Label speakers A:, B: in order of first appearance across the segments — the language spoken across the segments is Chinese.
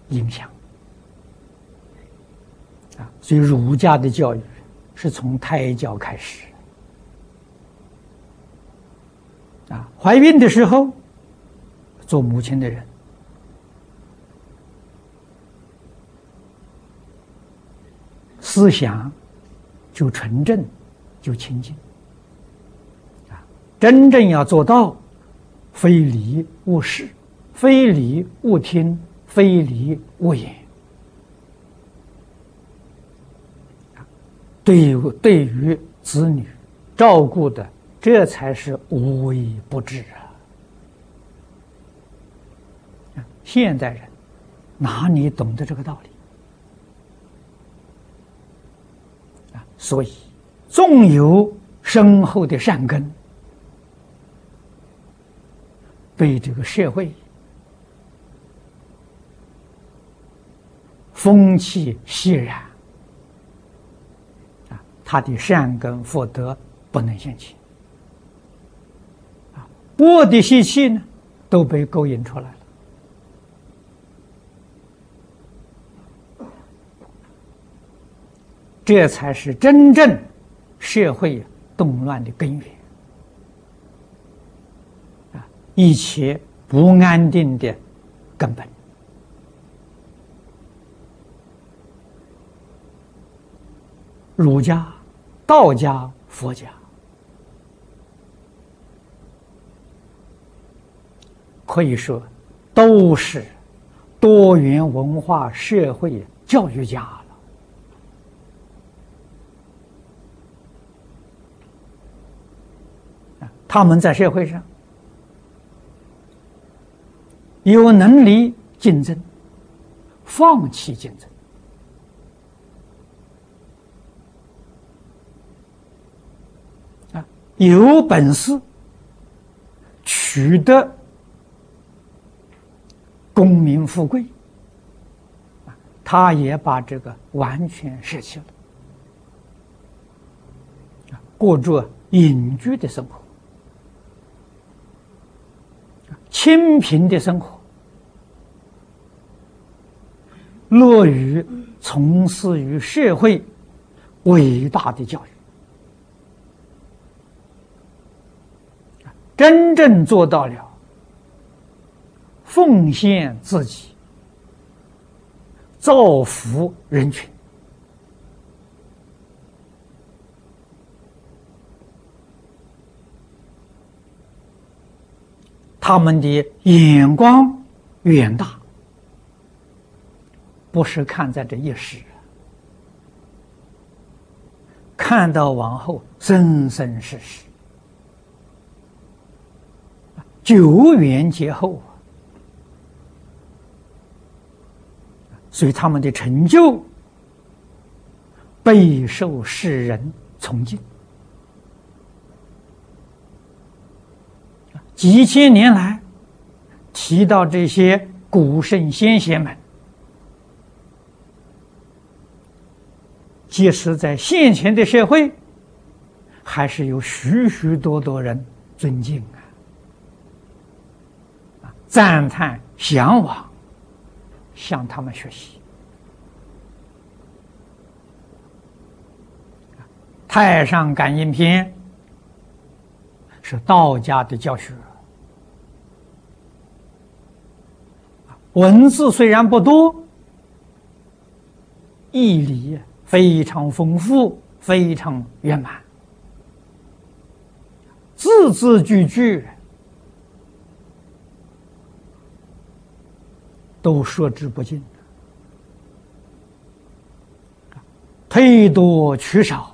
A: 影响所以儒家的教育是从胎教开始怀孕的时候，做母亲的人思想就纯正，就清净真正要做到非礼勿视，非礼勿听，非礼勿言。对于子女照顾的，这才是无微不至现代人哪里懂得这个道理所以纵有深厚的善根，被这个社会风气渲染他的善根福德不能现前恶的习气呢都被勾引出来了这才是真正社会动乱的根源一切不安定的根本儒家、道家、佛家可以说都是多元文化社会教育家了他们在社会上有能力竞争，放弃竞争有本事取得功名富贵他也把这个完全舍弃了过着隐居的生活清贫的生活乐于从事于社会伟大的教育真正做到了奉献自己造福人群他们的眼光远大不是看在这一时看到往后生生世世久远劫后所以他们的成就备受世人崇敬几千年来提到这些古圣先贤们即使在现前的社会还是有许许多多人尊敬赞叹向往向他们学习太上感应篇是道家的教学文字虽然不多义理非常丰富非常圆满字字句句都说之不尽忒多取少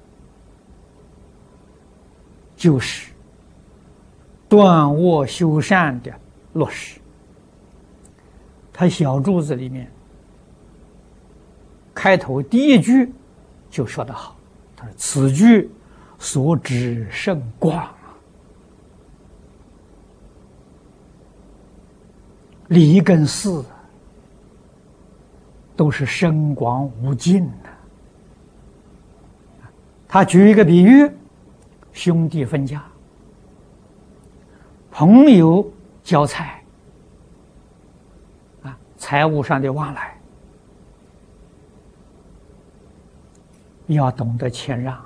A: 就是断恶修善的落实他小注子里面开头第一句就说得好他说此句所指甚广理跟事都是深广无尽的他举一个比喻兄弟分家朋友交菜财务上的往来，要懂得谦让，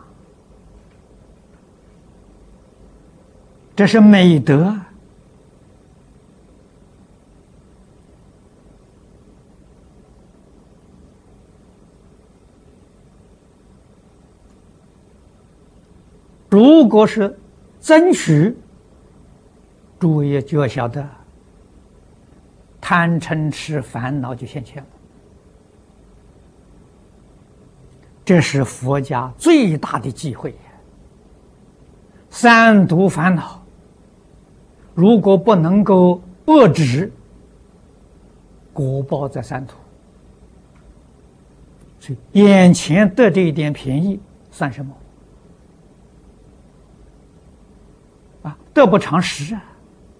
A: 这是美德。如果是争取，诸位就要晓得，贪嗔痴烦恼就现前了。这是佛家最大的忌讳。三毒烦恼，如果不能够遏制，果报在三途。所以眼前得这一点便宜算什么？得不偿失啊！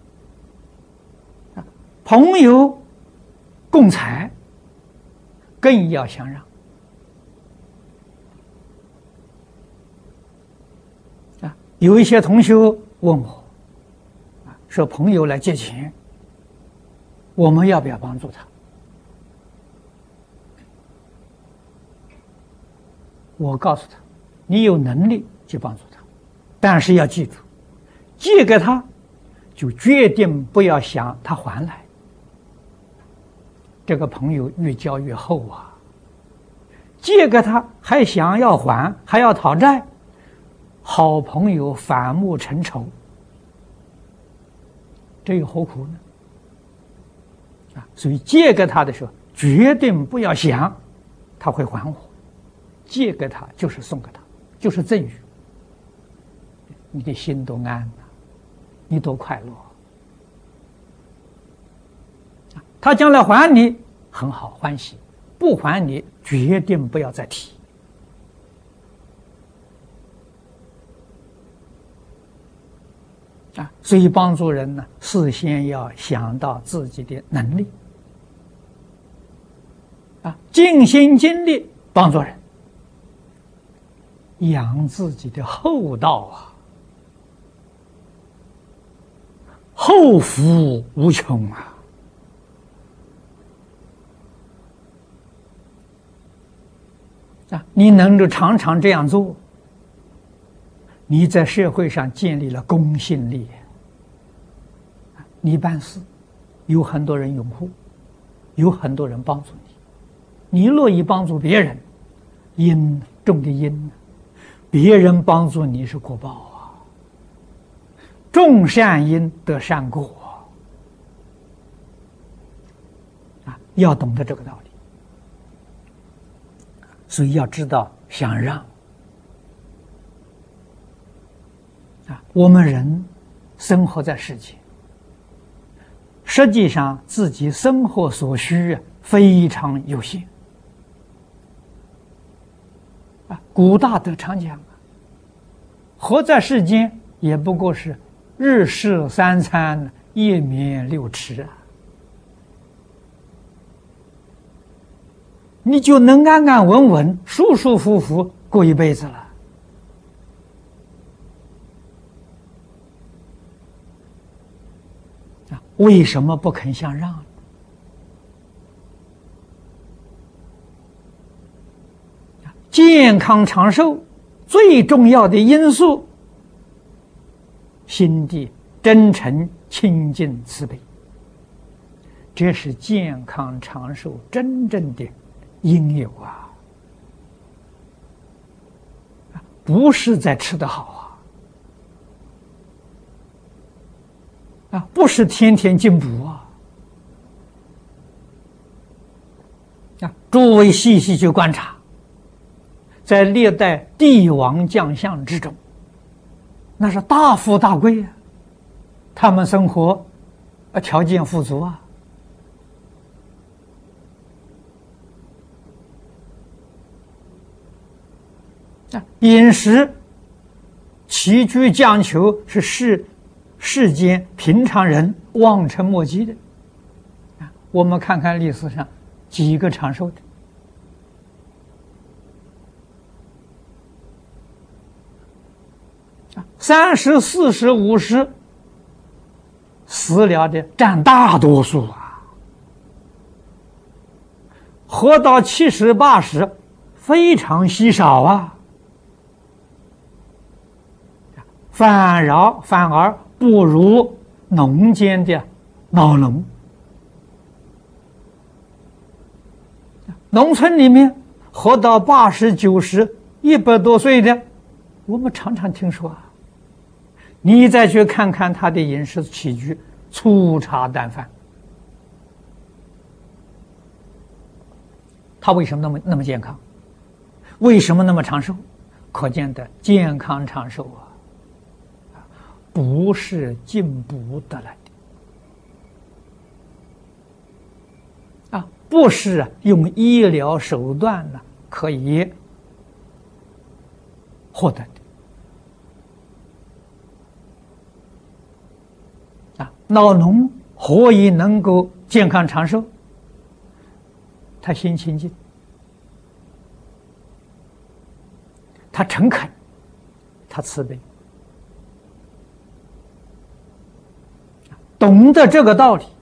A: 朋友共财，更要相让啊！有一些同学问我，说朋友来借钱，我们要不要帮助他？我告诉他，你有能力就帮助他，但是要记住，借给他，就决定不要想他还来。这个朋友越交越厚啊！借给他还想要还，还要讨债，好朋友反目成仇，这有何苦呢？所以借给他的时候，决定不要想他会还我，借给他就是送给他，就是赠与，你的心都安了。你多快乐！他将来还你很好，欢喜；不还你，决定不要再提。所以帮助人呢，事先要想到自己的能力，尽心尽力帮助人，养自己的厚道啊。后福无穷啊！你能够常常这样做，你在社会上建立了公信力，你办事有很多人拥护，有很多人帮助你，你乐意帮助别人，因种的因，别人帮助你是果报。种善因得善果要懂得这个道理。所以要知道想让我们人生活在世界，实际上自己生活所需非常有限古大德常讲活在世间也不过是日食三餐，夜眠六尺你就能安安稳稳、舒舒服服过一辈子了。为什么不肯相让？健康长寿最重要的因素，心地真诚、清净、慈悲，这是健康长寿真正的因由不是在吃得好不是天天进补诸位细细去观察，在历代帝王将相之中，那是大富大贵他们生活条件富足饮食起居讲求是世间平常人望尘莫及的我们看看历史上几个长寿的30、40、50死了的占大多数活到70、80，非常稀少啊。反而不如农间的老农。农村里面活到80、90、100多岁的，我们常常听说啊。你再去看看他的饮食起居，粗茶淡饭，他为什么那么健康？为什么那么长寿？可见的健康长寿啊，不是进补得来的啊，不是用医疗手段呢可以获得的。老农何以能够健康长寿？他心清净，他诚恳，他慈悲，懂得这个道理，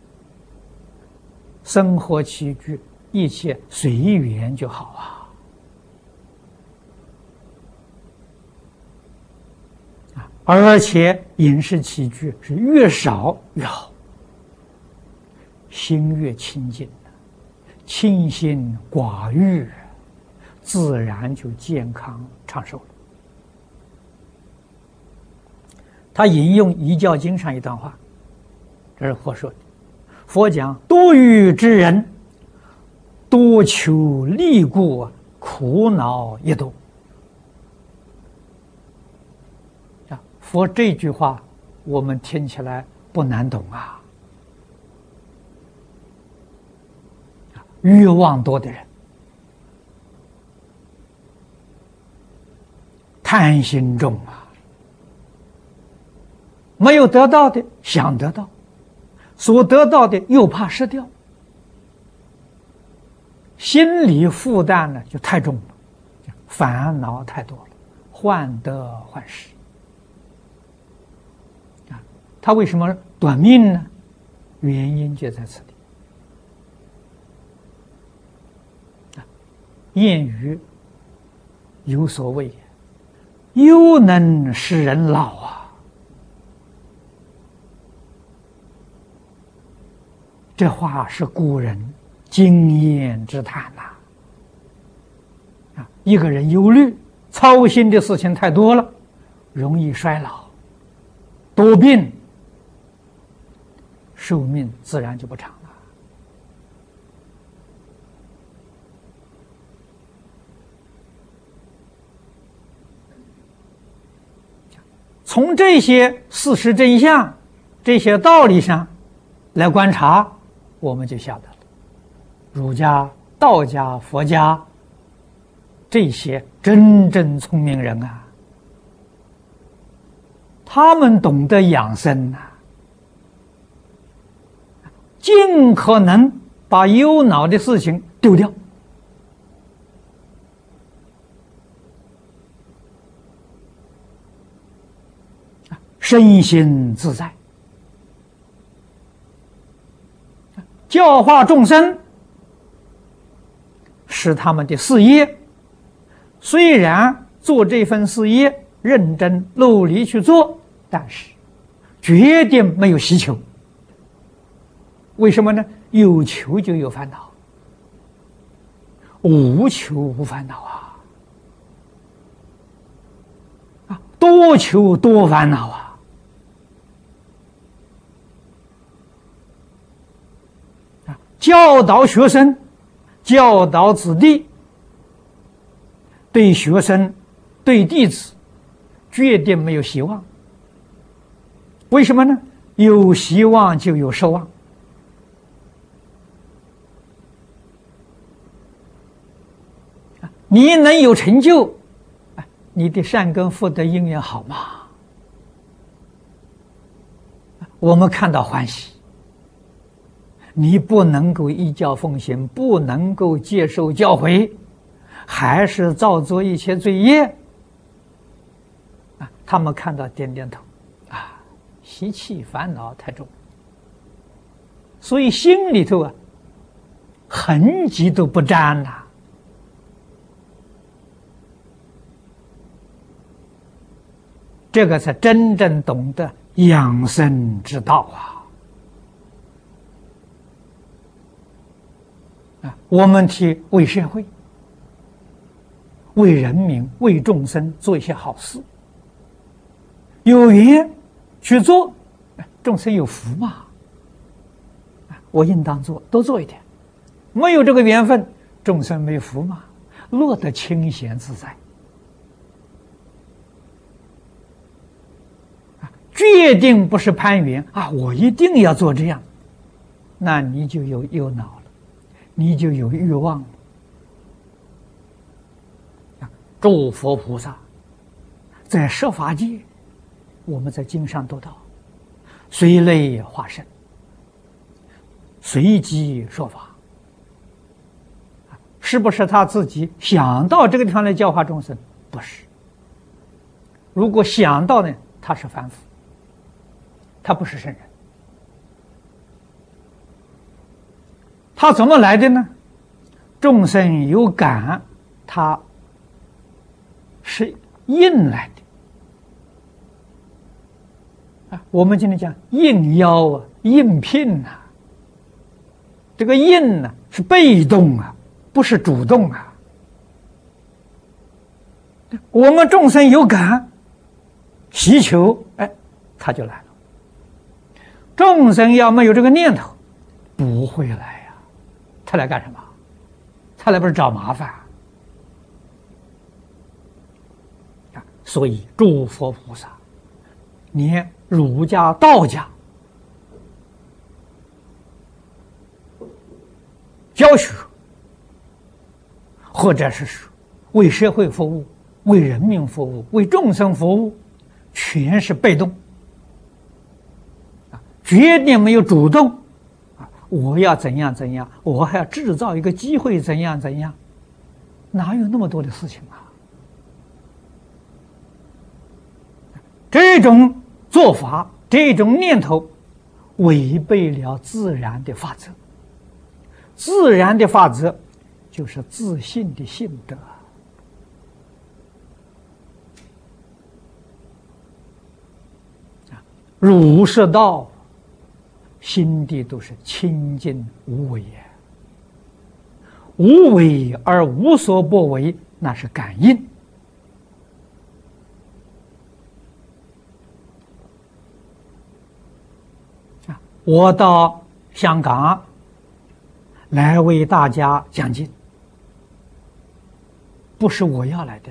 A: 生活起居一切随缘就好啊。而且饮食起居是越少越好，心越清净，清心寡欲，自然就健康长寿了。他引用《遗教经》上一段话，这是佛说的。佛讲：多欲之人，多求利故，苦恼也多。佛这句话我们听起来不难懂啊。欲望多的人，贪心重啊，没有得到的想得到，所得到的又怕失掉，心理负担呢就太重了，烦恼太多了，患得患失。他为什么短命呢？原因就在此地。谚语有所谓：“忧能使人老啊。”这话是古人经验之谈呐。一个人忧虑、操心的事情太多了，容易衰老、多病。寿命自然就不长了。从这些事实真相、这些道理上来观察，我们就晓得了，儒家、道家、佛家这些真正聪明人啊，他们懂得养生啊，尽可能把忧恼的事情丢掉，身心自在，教化众生是他们的事业。虽然做这份事业认真努力去做，但是绝对没有希求。为什么呢？有求就有烦恼，无求无烦恼啊！多求多烦恼啊！教导学生，教导子弟，对学生、对弟子，绝对没有希望。为什么呢？有希望就有奢望。你能有成就，你的善根福德因缘好吗？我们看到欢喜，你不能够依教奉行，不能够接受教诲，还是造作一切罪业，他们看到点点头，习气烦恼太重，所以心里头痕迹都不沾了。这个才真正懂得养生之道啊！我们替为社会、为人民、为众生做一些好事，有缘去做，众生有福嘛。我应当做，多做一点。没有这个缘分，众生没福嘛，落得清闲自在。决定不是攀缘啊！我一定要做这样，那你就有忧恼了，你就有欲望了。诸佛菩萨在十法界，我们在经上读到，随类化身，随机说法，是不是他自己想到这个地方来教化众生？不是。如果想到呢，他是凡夫。他不是圣人，他怎么来的呢？众生有感，他是应来的。我们今天讲应邀啊，应聘啊，这个应呢是被动啊，不是主动啊。我们众生有感，祈求，他就来了。众生要没有这个念头，不会来呀。他来干什么？他来不是找麻烦啊！所以诸佛菩萨，连儒家、道家教学，或者是说为社会服务、为人民服务、为众生服务，全是被动。决定没有主动我要怎样怎样，我还要制造一个机会怎样怎样，哪有那么多的事情啊？这种做法，这种念头，违背了自然的法则。自然的法则就是自信的性德。儒释道心地都是清净无为也，无为而无所不为，那是感应。我到香港来为大家讲经，不是我要来的，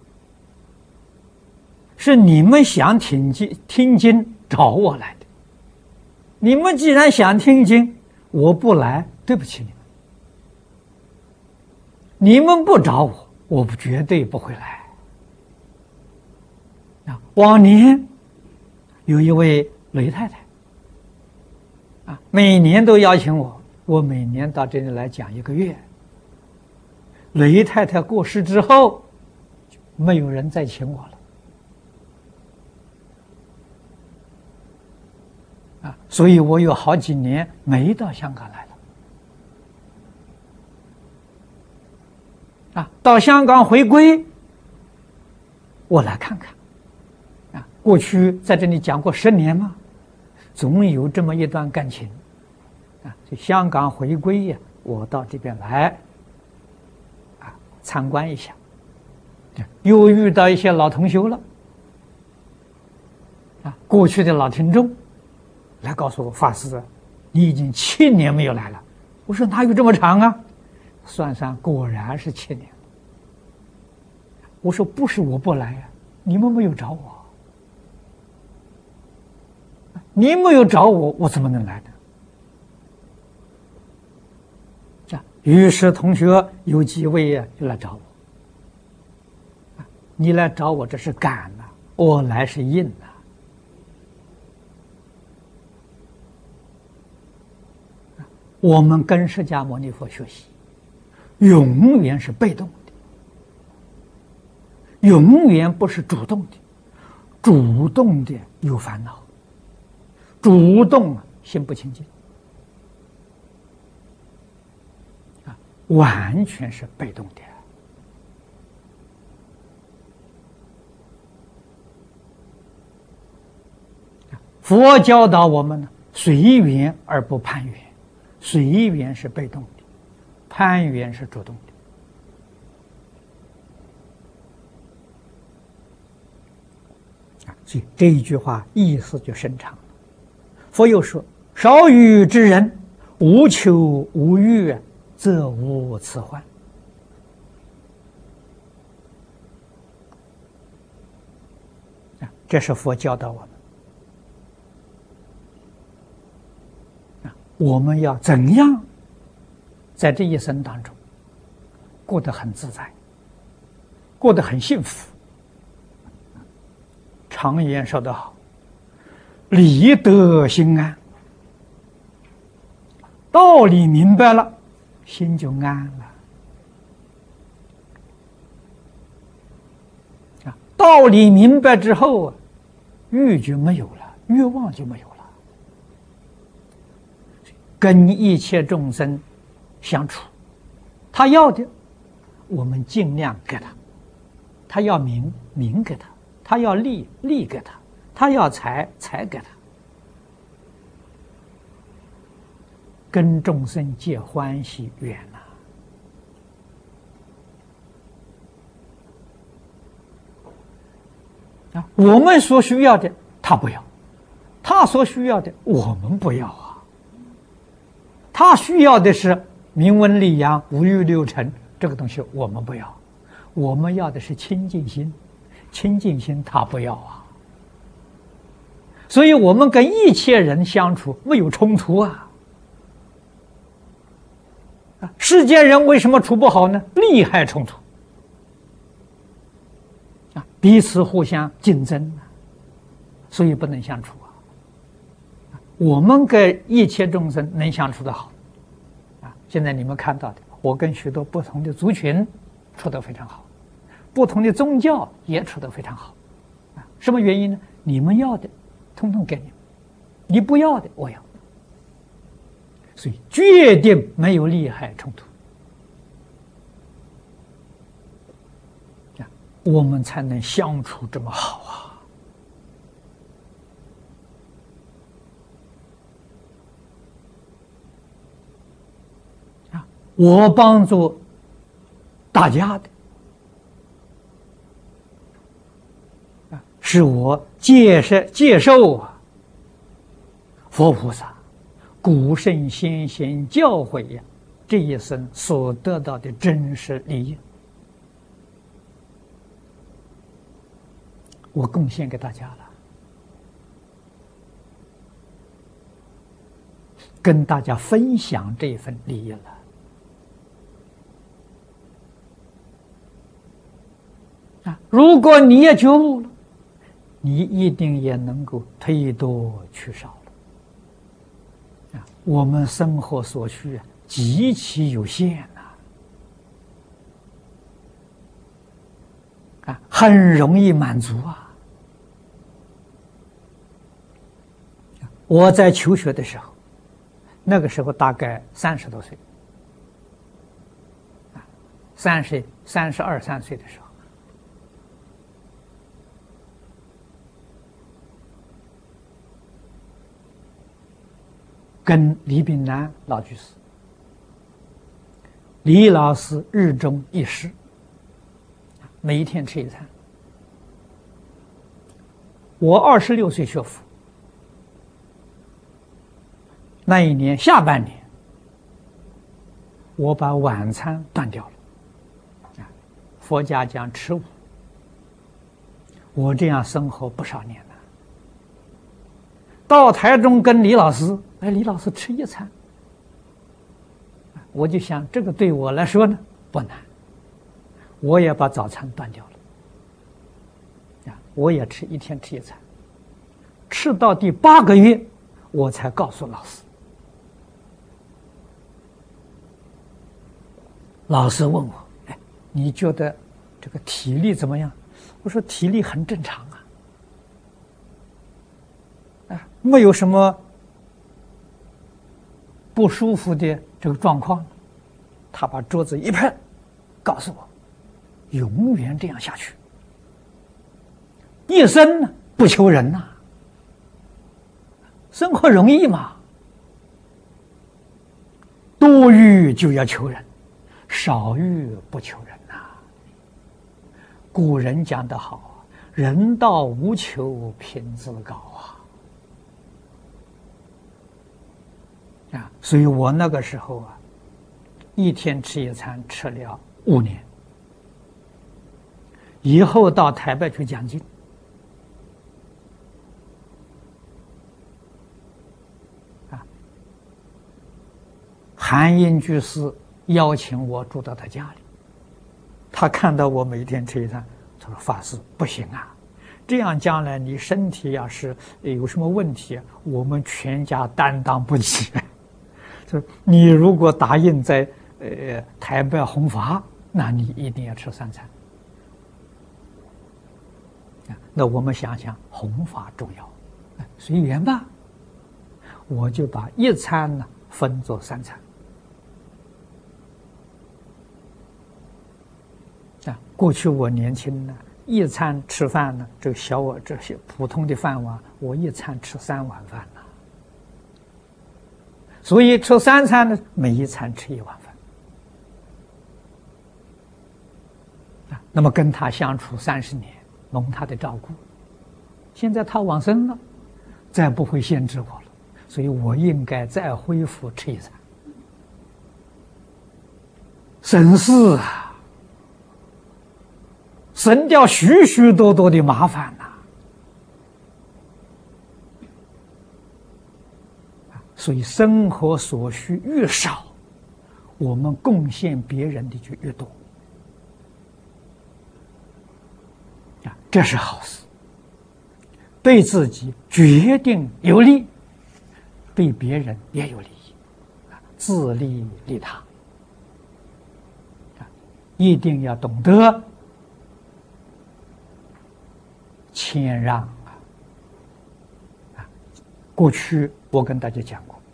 A: 是你们想听经找我来的。你们既然想听经，我不来，对不起你们。你们不找我，我绝对不会来。往年有一位雷太太，每年都邀请我，我每年到这里来讲1个月。雷太太过世之后，没有人再请我了。所以我有好几年没到香港来了。到香港回归，我来看看。过去在这里讲过10年嘛，总有这么一段感情。就香港回归呀，我到这边来，参观一下。又遇到一些老同学了，过去的老听众。来告诉我，法师，你已经7年没有来了。我说哪有这么长啊？算算，果然是7年。我说不是我不来呀，你们没有找我，你没有找我，我怎么能来呢？于是同学有几位呀就来找我。你来找我，这是感呐，我来是应呐。我们跟释迦牟尼佛学习，永远是被动的，永远不是主动的。主动的有烦恼，主动心不清净。 完全是被动的。佛教导我们呢，随缘而不攀缘，随缘是被动的，攀缘是主动的。所以这一句话意思就深长了。佛又说：“少欲之人，无求无欲，则无此患。”这是佛教导我们。我们要怎样在这一生当中过得很自在，过得很幸福？常言说得好，理得心安，道理明白了，心就安了。道理明白之后啊，欲就没有了，欲望就没有了。跟一切众生相处，他要的我们尽量给他，他要名给他，他要利给他，他要财给他，跟众生结欢喜缘啊！我们所需要的他不要，他所需要的我们不要啊！他需要的是名闻利养、五欲六尘，这个东西我们不要，我们要的是清净心，清净心他不要啊。所以我们跟一切人相处没有冲突啊。世间人为什么处不好呢？利害冲突啊，彼此互相竞争啊，所以不能相处啊。我们跟一切众生能相处得好啊！现在你们看到的，我跟许多不同的族群处得非常好，不同的宗教也处得非常好啊！什么原因呢？你们要的统统给你们，你不要的我要，所以决定没有利害冲突啊，我们才能相处这么好啊！我帮助大家的是我接受佛菩萨、古圣先贤教诲呀，这一生所得到的真实利益，我贡献给大家了，跟大家分享这份利益了。如果你也觉悟了，你一定也能够推多取少了。我们生活所需极其有限很容易满足啊。我在求学的时候，那个时候大概30多岁，32、3岁的时候。跟李炳南老居士、李老师日中一食，每一天吃一餐。我26岁学佛，那一年下半年，我把晚餐断掉了。佛家讲吃午，我这样生活不少年了。到台中跟李老师，李老师吃一餐，我就想这个对我来说呢不难，我也把早餐断掉了，我也一天吃一餐，吃到第8个月，我才告诉老师。老师问我，你觉得这个体力怎么样？我说体力很正常没有什么不舒服的这个状况他把桌子一拍，告诉我，永远这样下去，一生呢不求人呐，生活容易嘛，多欲就要求人，少欲不求人呐。古人讲得好，人道无求，品自高啊！所以我那个时候啊，一天吃一餐，吃了5年。以后到台北去讲经，韩英居士邀请我住到他家里，他看到我每天吃一餐，他说：“法师不行啊，这样将来你身体要是有什么问题，我们全家担当不起。说你如果答应在台北弘法，那你一定要吃3餐。”那我们想想，弘法重要，随缘吧。我就把1餐呢分作3餐。过去我年轻呢，1餐吃饭呢，这些普通的饭碗，我1餐吃3碗饭呢。所以吃3餐呢，每1餐吃1碗饭。那么跟他相处30年，蒙他的照顾，现在他往生了，再不会限制我了，所以我应该再恢复吃1餐。省事啊，省掉许许多多的麻烦呐。所以生活所需越少，我们贡献别人的就越多。这是好事，对自己决定有利，对别人也有利益，自利利他。一定要懂得谦让过去我跟大家讲过，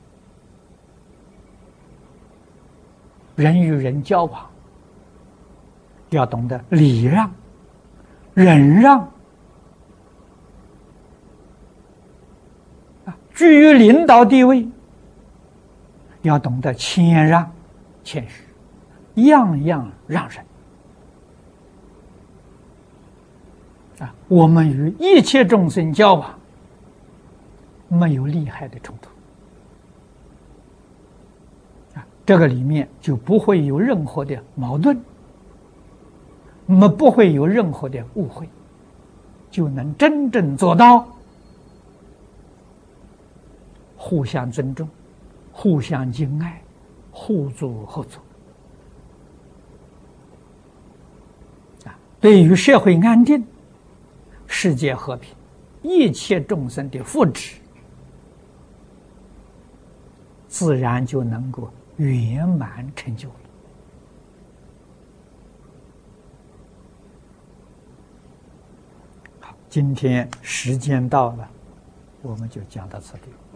A: 人与人交往要懂得礼让、忍让，居于领导地位，要懂得谦让、谦虚，样样让人。我们与一切众生交往，没有利害的冲突，这个里面就不会有任何的矛盾，不会有任何的误会，就能真正做到互相尊重、互相敬爱、互助合作。对于社会安定、世界和平、一切众生的福祉，自然就能够圆满成就了。好，今天时间到了，我们就讲到这里。